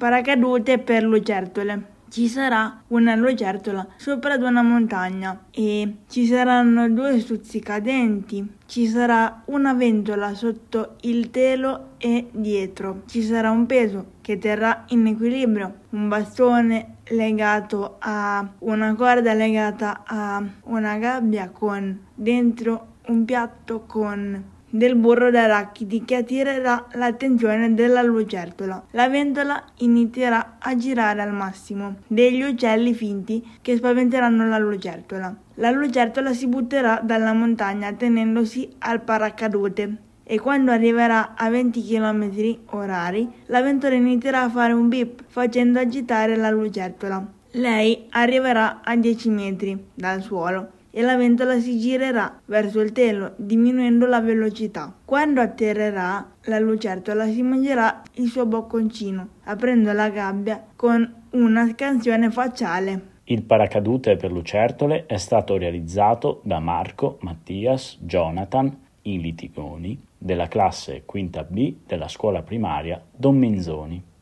paracadute per lucertole. Ci sarà una lucertola sopra ad una montagna e ci saranno 2 stuzzicadenti. Ci sarà una ventola sotto il telo e dietro. Ci sarà un peso che terrà in equilibrio, un bastone legato a una corda legata a una gabbia con dentro un piatto con del burro d'arachidi che attirerà l'attenzione della lucertola. La ventola inizierà a girare al massimo. Degli uccelli finti che spaventeranno la lucertola. La lucertola si butterà dalla montagna tenendosi al paracadute e quando arriverà a 20 km orari la ventola inizierà a fare un bip facendo agitare la lucertola. Lei arriverà a 10 metri dal suolo e la ventola si girerà verso il telo, diminuendo la velocità. Quando atterrerà, la lucertola si mangerà il suo bocconcino, aprendo la gabbia con una scansione facciale. Il paracadute per lucertole è stato realizzato da Marco, Mattias, Jonathan, in Litigoni, della classe quinta B della scuola primaria Don Menzoni.